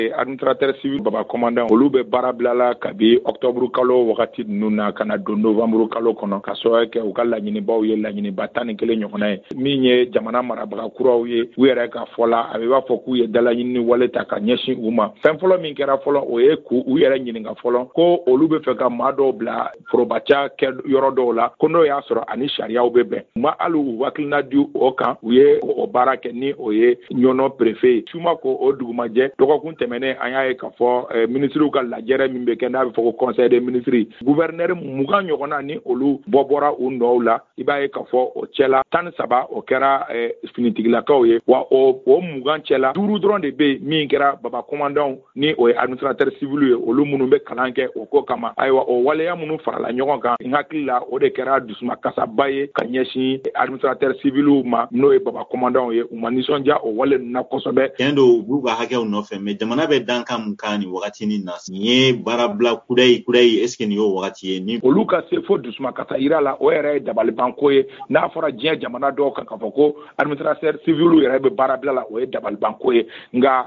administrateur civil baba commandant olu bɛ baara bilala kabi octobre kalo wagati nuna kana don novembre kalo kɔnɔ ka sɔrɔ kɛ u ka laɲinibaw ye laɲiniba 11 ɲɔgɔnna ye min ye jamana marabaga kuraw ye u yɛrɛ ka fɔla a bɛ b'a fɔ k'u ye dalaɲini wale ta ka ɲɛsin u ma fɛn fɔlɔ min kɛra fɔlɔ o ye k'u yɛrɛ ɲininka fɔlɔ ko olu bɛ fɛ ka maa dɔw bila forobaca kɛ yɔrɔ dɔw la ko n'o y'a sɔrɔ ani sariyaw bɛ bɛn ma hali u hakilina di o kan u ye o baara kɛ ni o ye ɲɔnɔ préfet suma ko o dugumajɛ dɔgɔkun tɛmɛnen an y'a ye k'a fɔ ministriw ka lajɛrɛ min bɛ kɛ n'a bɛ fɔ ko conseil des ministres gouverneur 20 ɲɔgɔnna ni olu bɔra u nɔw la i b'a ye k'a fɔ o cɛla 13 o kɛra finitigilakaw ye wa o 20 cɛla 5 dɔrɔn de bɛ min kɛra baba commandant ni o ye administrateur civil ye olu minnu bɛ kalan kɛ o ko kama ayiwa o waleya minnu farala ɲɔgɔn kan n hakili la o de kɛra dusumakasaba ye ka ɲɛsin administrateur civil ma n'o ye baba commandant ye u ma nisɔndiya o wale ninnu na kosɛbɛ tiɲɛ don u b'u ka hakɛw nɔfɛ mais jamana bɛ dankan mun kan ni wagati ni na nin ye baarabila kudayi est-ce que nin y'o wagati ye ni olu ka se fo dusumakasa yira la o yɛrɛ ye dabalibanko ye n'a fɔra diɲɛ jamana dɔw kan k'a fɔ ko administrateur civil yɛrɛ bɛ baarabila la o ye dabalibanko ye nka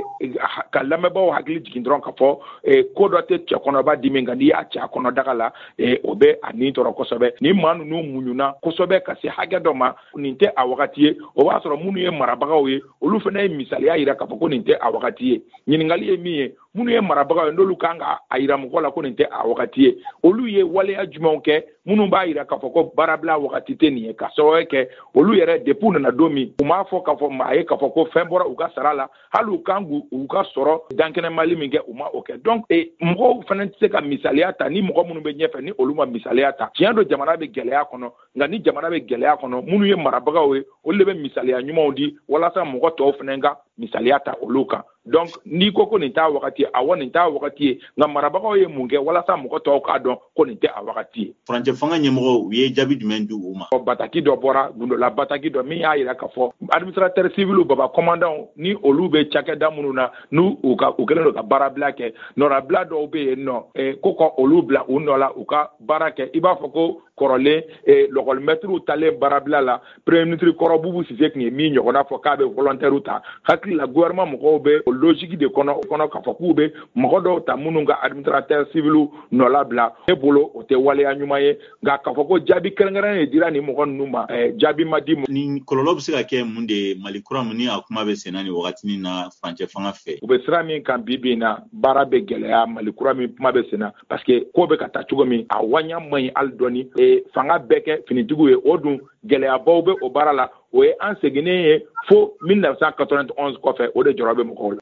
ka lamɛnbaaw hakili jigin dɔrɔn k'a fɔ ko dɔ tɛ cɛ kɔnɔba di min kan n'i y'a cɛ a kɔnɔ daga la o bɛ a nin tɔɔrɔ kosɛbɛ ni maa ninnu muɲuna kosɛbɛ ka se hakɛ dɔ ma nin tɛ a wagati ye o b'a sɔrɔ minnu ye marabagaw ye olu fana ye misaliya yira k'a fɔ ko nin tɛ a wagati ye ɲininkali ye min ye minnu ye marabagaw ye n'olu kan ka a yira mɔgɔ la ko nin tɛ a wagati ye olu ye waleya jumɛnw kɛ minnu b'a yira k'a fɔ ko baarabila wagati tɛ nin ye ka sababu kɛ olu yɛrɛ depuis u nana don min u m'a fɔ k'a fɔ maa ye k'a fɔ ko fɛn bɔra u ka sara la hali u kan u ka sɔrɔ dankɛnɛmali min kɛ u ma o kɛ donc mɔgɔw fana tɛ se ka misaliya ta ni mɔgɔ minnu bɛ ɲɛfɛ ni olu ma misaliya ta tiɲɛ don jamana bɛ gɛlɛya kɔnɔ nka ni jamana bɛ gɛlɛya kɔnɔ minnu ye marabagaw ye olu de bɛ misaliya ɲumanw di walasa mɔgɔ tɔw fana ka misaliya ta olu kan donc n'i ko nin t'a wagati awɔ nin t'a wagati ye nka marabagaw ye mun kɛ walasa mɔgɔ tɔw k'a dɔn ko nin tɛ a wagati ye furancɛ fanga ɲɛmɔgɔ u ye jaabi jumɛn di u ma bataki dɔ bɔra gundola bataki dɔ min y'a yira k'a fɔ administrateur civil baba commandant ni olu bɛ cakɛda minnu na n'u kɛlen don ka baarabila kɛ nɔrabila dɔw bɛ yen nɔ ko ka olu bila u nɔ la u ka baara kɛ i b'a fɔ ko kɔrɔlen lɔgɔlimɛtiriw talen baarabila la premier ministre kɔrɔ Bubu Sise tun ye min ɲɔgɔnna fɔ k'a bɛ volontaire ta hakili la gouvernement mɔgɔw bɛ o logique de kɔnɔ k'a fɔ k'u bɛ mɔgɔ dɔw ta minnu ka administrateur civil nɔ labila ne bolo o tɛ waleya ɲuman ye nka k'a fɔ ko jaabi kɛrɛnkɛrɛnnen de dira nin mɔgɔ ninnu ma jaabi ma di ni kɔlɔlɔ bɛ se ka kɛ mun de ye Mali kura mun ni a kuma bɛ senna ni wagati na furancɛ fanga fɛ u bɛ sira min kan bi bi in na baara bɛ gɛlɛya Mali kura min kuma bɛ senna parce que ko bɛ ka taa cogo min a waɲa man ɲi hali dɔɔni fanga bɛɛ kɛ finitigiw ye o dun gɛlɛyabaw bɛ o baara la o ye an seginnen ye fo 1991 kɔfɛ o de jɔrɔ bɛ mɔgɔw la